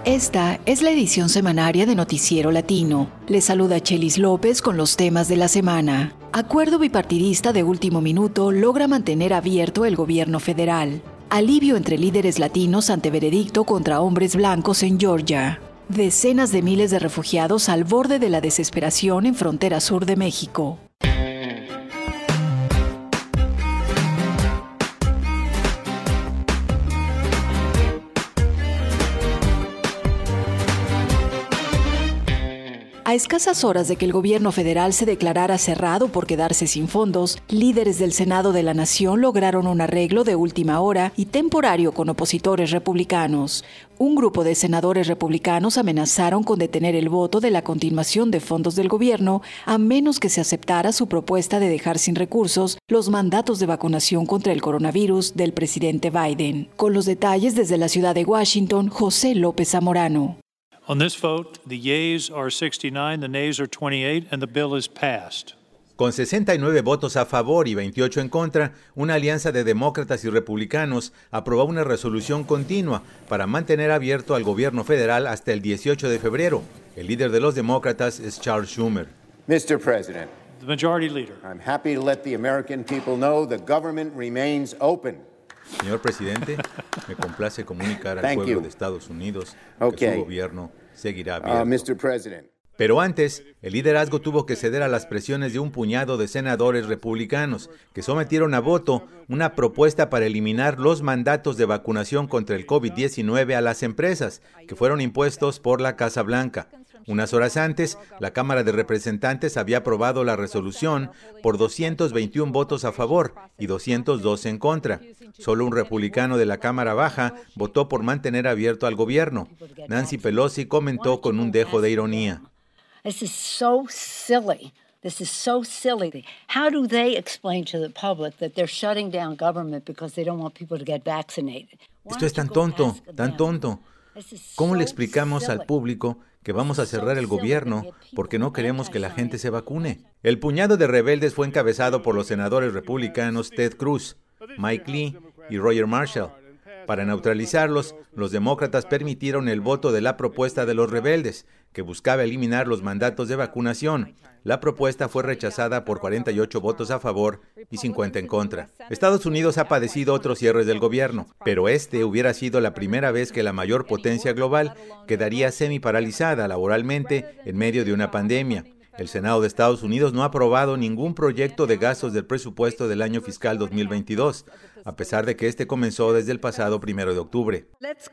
Esta es la edición semanaria de Noticiero Latino. Les saluda Chelis López con los temas de la semana. Acuerdo bipartidista de último minuto logra mantener abierto el gobierno federal. Alivio entre líderes latinos ante veredicto contra hombres blancos en Georgia. Decenas de miles de refugiados al borde de la desesperación en frontera sur de México. A escasas horas de que el gobierno federal se declarara cerrado por quedarse sin fondos, líderes del Senado de la Nación lograron un arreglo de última hora y temporario con opositores republicanos. Un grupo de senadores republicanos amenazaron con detener el voto de la continuación de fondos del gobierno a menos que se aceptara su propuesta de dejar sin recursos los mandatos de vacunación contra el coronavirus del presidente Biden. Con los detalles desde la ciudad de Washington, José López Zamorano. On this vote, the yeas are 69, the nays are 28, and the bill is passed. Con 69 votos a favor y 28 en contra, una alianza de demócratas y republicanos aprobó una resolución continua para mantener abierto al gobierno federal hasta el 18 de febrero. El líder de los demócratas es Charles Schumer. Mr. President, The majority leader. I'm happy to let the American people know the government remains open. Señor presidente, me complace comunicar al pueblo de Estados Unidos que su gobierno seguirá abierto. Mr. President. Pero antes, el liderazgo tuvo que ceder a las presiones de un puñado de senadores republicanos que sometieron a voto una propuesta para eliminar los mandatos de vacunación contra el COVID-19 a las empresas, que fueron impuestos por la Casa Blanca. Unas horas antes, la Cámara de Representantes había aprobado la resolución por 221 votos a favor y 202 en contra. Solo un republicano de la Cámara Baja votó por mantener abierto al gobierno. Nancy Pelosi comentó con un dejo de ironía. This is so silly. This is so silly. How do they explain to the public that they're shutting down government because they don't want people to get vaccinated? Esto es tan tonto, tan tonto. ¿Cómo le explicamos al público que vamos a cerrar el gobierno porque no queremos que la gente se vacune? El puñado de rebeldes fue encabezado por los senadores republicanos Ted Cruz, Mike Lee y Roger Marshall. Para neutralizarlos, los demócratas permitieron el voto de la propuesta de los rebeldes, que buscaba eliminar los mandatos de vacunación. La propuesta fue rechazada por 48 votos a favor y 50 en contra. Estados Unidos ha padecido otros cierres del gobierno, pero este hubiera sido la primera vez que la mayor potencia global quedaría semiparalizada laboralmente en medio de una pandemia. El Senado de Estados Unidos no ha aprobado ningún proyecto de gastos del presupuesto del año fiscal 2022, a pesar de que este comenzó desde el pasado 1 de octubre.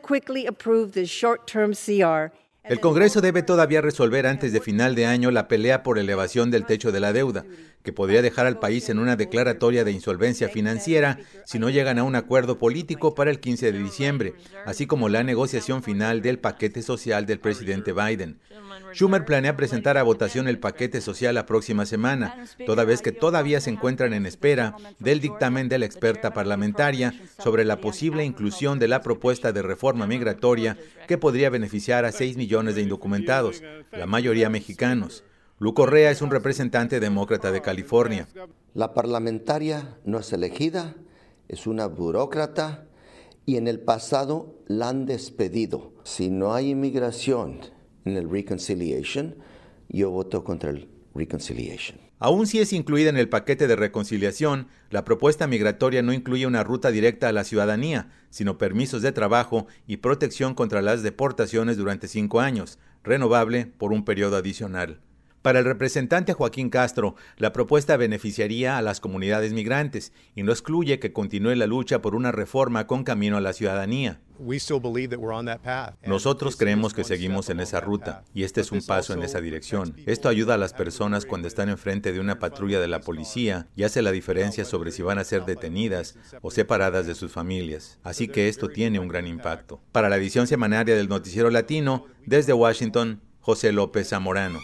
El Congreso debe todavía resolver antes de final de año la pelea por elevación del techo de la deuda, que podría dejar al país en una declaratoria de insolvencia financiera si no llegan a un acuerdo político para el 15 de diciembre, así como la negociación final del paquete social del presidente Biden. Schumer planea presentar a votación el paquete social la próxima semana, toda vez que todavía se encuentran en espera del dictamen de la experta parlamentaria sobre la posible inclusión de la propuesta de reforma migratoria que podría beneficiar a 6 millones de indocumentados, la mayoría mexicanos. Lu Correa es un representante demócrata de California. La parlamentaria no es elegida, es una burócrata y en el pasado la han despedido. Si no hay inmigración en el Reconciliation, yo voto contra el Reconciliation. Aún si es incluida en el paquete de reconciliación, la propuesta migratoria no incluye una ruta directa a la ciudadanía, sino permisos de trabajo y protección contra las deportaciones durante 5 años, renovable por un periodo adicional. Para el representante Joaquín Castro, la propuesta beneficiaría a las comunidades migrantes y no excluye que continúe la lucha por una reforma con camino a la ciudadanía. Nosotros creemos que seguimos en esa ruta y este es un paso en esa dirección. Esto ayuda a las personas cuando están enfrente de una patrulla de la policía y hace la diferencia sobre si van a ser detenidas o separadas de sus familias. Así que esto tiene un gran impacto. Para la edición semanaria del Noticiero Latino, desde Washington, José López Zamorano.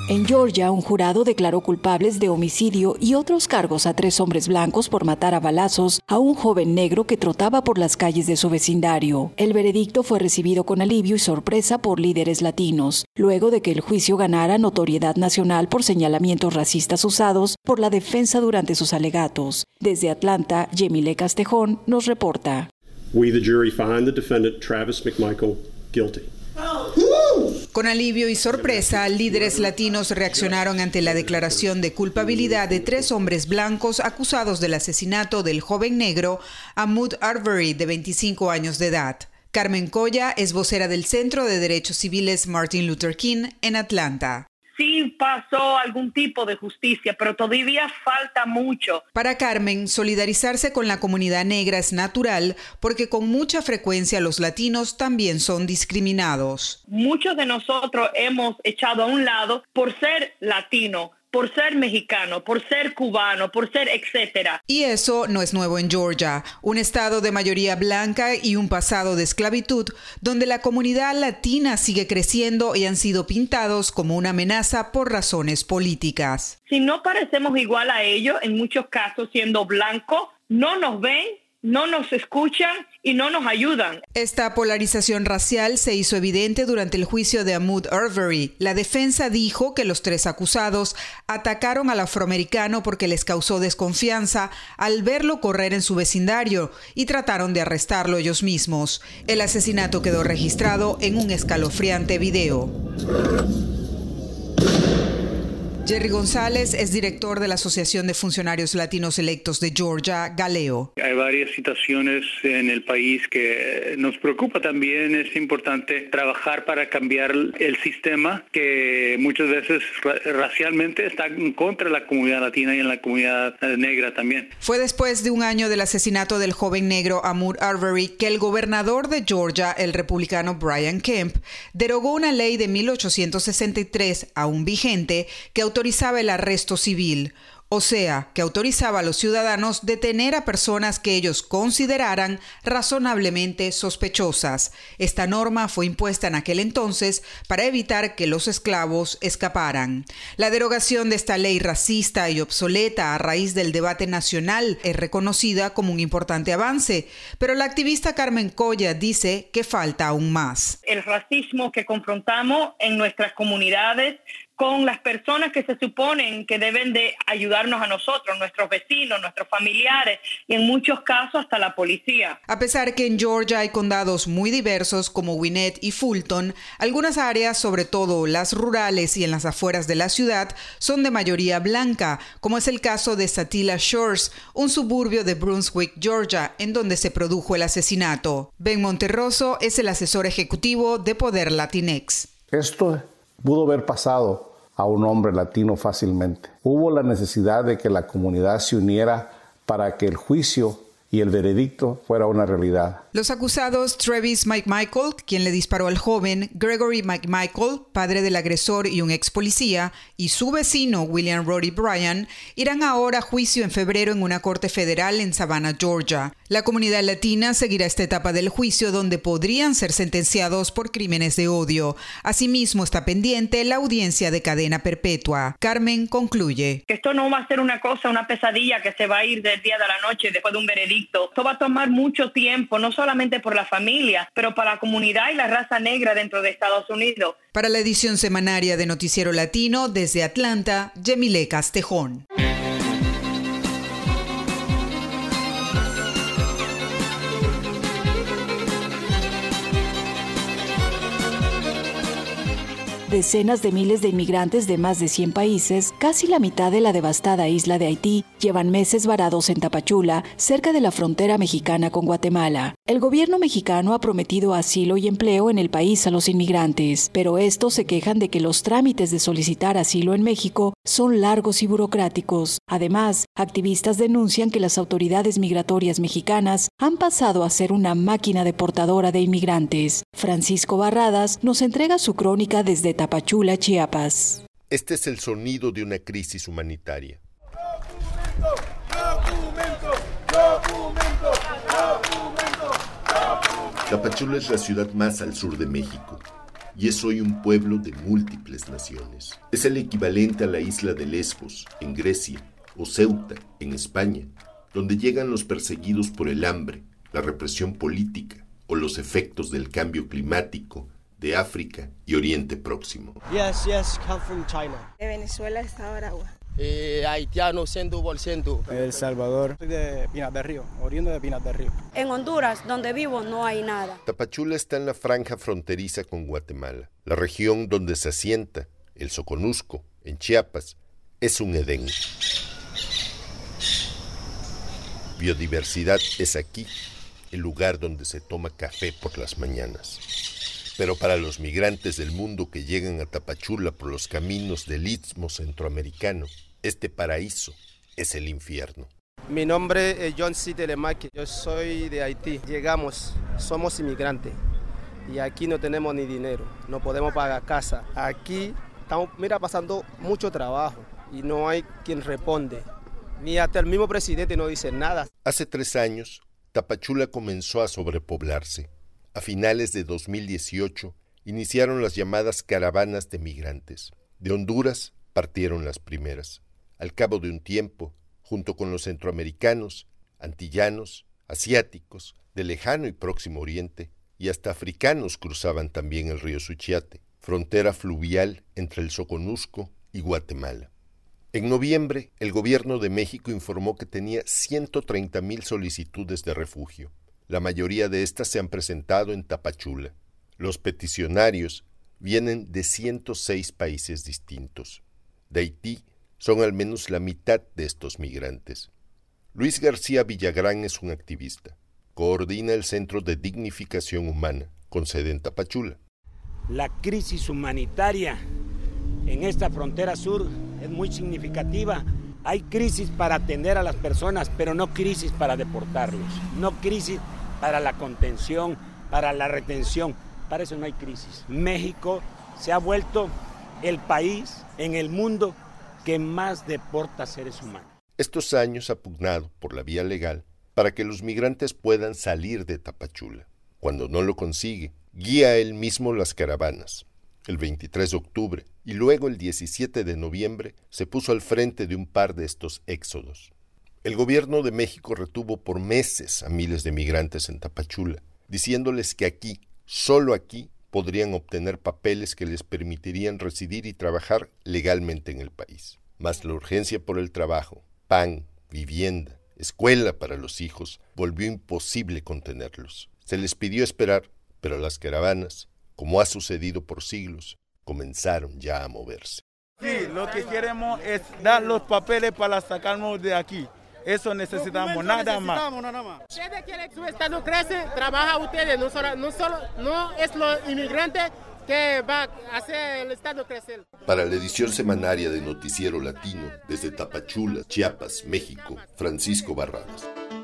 En Georgia, un jurado declaró culpables de homicidio y otros cargos a 3 hombres blancos por matar a balazos a un joven negro que trotaba por las calles de su vecindario. El veredicto fue recibido con alivio y sorpresa por líderes latinos, luego de que el juicio ganara notoriedad nacional por señalamientos racistas usados por la defensa durante sus alegatos. Desde Atlanta, Yemile Castejón nos reporta. We, the jury, find the defendant, Travis McMichael, guilty. Con alivio y sorpresa, líderes latinos reaccionaron ante la declaración de culpabilidad de 3 hombres blancos acusados del asesinato del joven negro Ahmaud Arbery, de 25 años de edad. Carmen Colla es vocera del Centro de Derechos Civiles Martin Luther King en Atlanta. Sí pasó algún tipo de justicia, pero todavía falta mucho. Para Carmen, solidarizarse con la comunidad negra es natural porque con mucha frecuencia los latinos también son discriminados. Muchos de nosotros hemos echado a un lado por ser latino, por ser mexicano, por ser cubano, por ser etcétera. Y eso no es nuevo en Georgia, un estado de mayoría blanca y un pasado de esclavitud, donde la comunidad latina sigue creciendo y han sido pintados como una amenaza por razones políticas. Si no parecemos igual a ellos, en muchos casos siendo blancos, no nos ven, no nos escuchan y no nos ayudan. Esta polarización racial se hizo evidente durante el juicio de Ahmaud Arbery. La defensa dijo que los 3 acusados atacaron al afroamericano porque les causó desconfianza al verlo correr en su vecindario y trataron de arrestarlo ellos mismos. El asesinato quedó registrado en un escalofriante video. Jerry González es director de la Asociación de Funcionarios Latinos Electos de Georgia, Galeo. Hay varias situaciones en el país que nos preocupa también. Es importante trabajar para cambiar el sistema que muchas veces racialmente está en contra de la comunidad latina y en la comunidad negra también. Fue después de un año del asesinato del joven negro Ahmaud Arbery que el gobernador de Georgia, el republicano Brian Kemp, derogó una ley de 1863, aún vigente, que autorizaba el arresto civil, o sea, que autorizaba a los ciudadanos detener a personas que ellos consideraran razonablemente sospechosas. Esta norma fue impuesta en aquel entonces para evitar que los esclavos escaparan. La derogación de esta ley racista y obsoleta a raíz del debate nacional es reconocida como un importante avance, pero la activista Carmen Colla dice que falta aún más. El racismo que confrontamos en nuestras comunidades con las personas que se suponen que deben de ayudarnos a nosotros, nuestros vecinos, nuestros familiares y en muchos casos hasta la policía. A pesar que en Georgia hay condados muy diversos como Gwinnett y Fulton, algunas áreas, sobre todo las rurales y en las afueras de la ciudad, son de mayoría blanca, como es el caso de Satilla Shores, un suburbio de Brunswick, Georgia, en donde se produjo el asesinato. Ben Monterroso es el asesor ejecutivo de Poder Latinex. Esto pudo haber pasado a un hombre latino fácilmente. Hubo la necesidad de que la comunidad se uniera para que el juicio y el veredicto fuera una realidad. Los acusados Travis McMichael, quien le disparó al joven, Gregory McMichael, padre del agresor y un ex policía, y su vecino William Roddy Bryan, irán ahora a juicio en febrero en una corte federal en Savannah, Georgia. La comunidad latina seguirá esta etapa del juicio donde podrían ser sentenciados por crímenes de odio. Asimismo está pendiente la audiencia de cadena perpetua. Carmen concluye. Que esto no va a ser una pesadilla que se va a ir del día de la noche después de un veredicto. Esto va a tomar mucho tiempo, no solamente por la familia, pero para la comunidad y la raza negra dentro de Estados Unidos. Para la edición semanaria de Noticiero Latino, desde Atlanta, Yemile Castejón. Decenas de miles de inmigrantes de más de 100 países, casi la mitad de la devastada isla de Haití, llevan meses varados en Tapachula, cerca de la frontera mexicana con Guatemala. El gobierno mexicano ha prometido asilo y empleo en el país a los inmigrantes, pero estos se quejan de que los trámites de solicitar asilo en México son largos y burocráticos. Además, activistas denuncian que las autoridades migratorias mexicanas han pasado a ser una máquina deportadora de inmigrantes. Francisco Barradas nos entrega su crónica desde Tapachula, Chiapas. Este es el sonido de una crisis humanitaria. Tapachula es la ciudad más al sur de México. y es hoy un pueblo de múltiples naciones. Es el equivalente a la isla de Lesbos, en Grecia, o Ceuta, en España, donde llegan los perseguidos por el hambre, la represión política o los efectos del cambio climático de África y Oriente Próximo. Yes, come from China. De Venezuela está Aragua. Haitiano, 100%. El Salvador, soy de Pinas del Río, oriundo de Pinas del Río. En Honduras, donde vivo, no hay nada. Tapachula está en la franja fronteriza con Guatemala. La región donde se asienta, el Soconusco, en Chiapas, es un Edén. Biodiversidad es aquí, el lugar donde se toma café por las mañanas. Pero para los migrantes del mundo que llegan a Tapachula por los caminos del Istmo Centroamericano, este paraíso es el infierno. Mi nombre es John C. Telemaque, yo soy de Haití. Llegamos, somos inmigrantes y aquí no tenemos ni dinero, no podemos pagar casa. Aquí estamos, pasando mucho trabajo y no hay quien responde. Ni hasta el mismo presidente no dice nada. Hace 3 años, Tapachula comenzó a sobrepoblarse. A finales de 2018, iniciaron las llamadas caravanas de migrantes. De Honduras partieron las primeras. Al cabo de un tiempo, junto con los centroamericanos, antillanos, asiáticos, del lejano y próximo oriente, y hasta africanos cruzaban también el río Suchiate, frontera fluvial entre el Soconusco y Guatemala. En noviembre, el gobierno de México informó que tenía 130,000 solicitudes de refugio. La mayoría de estas se han presentado en Tapachula. Los peticionarios vienen de 106 países distintos. De Haití son al menos la mitad de estos migrantes. Luis García Villagrán es un activista. Coordina el Centro de Dignificación Humana, con sede en Tapachula. La crisis humanitaria en esta frontera sur es muy significativa. Hay crisis para atender a las personas, pero no crisis para deportarlos. No crisis para la contención, para la retención. Para eso no hay crisis. México se ha vuelto el país en el mundo que más deporta seres humanos. Estos años ha pugnado por la vía legal para que los migrantes puedan salir de Tapachula. Cuando no lo consigue, guía él mismo las caravanas. El 23 de octubre y luego el 17 de noviembre se puso al frente de un par de estos éxodos. El gobierno de México retuvo por meses a miles de migrantes en Tapachula, diciéndoles que aquí, solo aquí, podrían obtener papeles que les permitirían residir y trabajar legalmente en el país. Mas la urgencia por el trabajo, pan, vivienda, escuela para los hijos, volvió imposible contenerlos. Se les pidió esperar, pero las caravanas, como ha sucedido por siglos, comenzaron ya a moverse. Sí, lo que queremos es dar los papeles para sacarnos de aquí. Eso necesitamos, nada más. Desde que su estado crece, trabaja ustedes, no es los inmigrantes que va a hacer el estado crecer. Para la edición semanaria de Noticiero Latino, desde Tapachula, Chiapas, México, Francisco Barradas.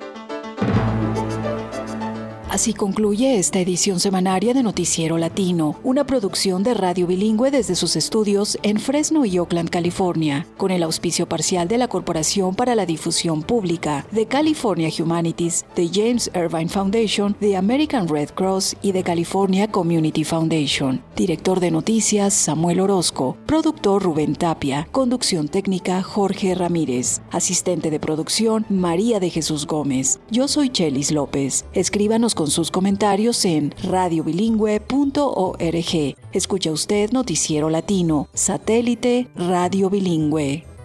Así concluye esta edición semanaria de Noticiero Latino, una producción de Radio Bilingüe desde sus estudios en Fresno y Oakland, California, con el auspicio parcial de la Corporación para la Difusión Pública, de California Humanities, de James Irvine Foundation, de American Red Cross y de California Community Foundation. Director de noticias, Samuel Orozco. Productor, Rubén Tapia. Conducción técnica, Jorge Ramírez. Asistente de producción, María de Jesús Gómez. Yo soy Chelis López. Escríbanos con sus comentarios en radiobilingüe.org. Escucha usted Noticiero Latino, satélite Radio Bilingüe.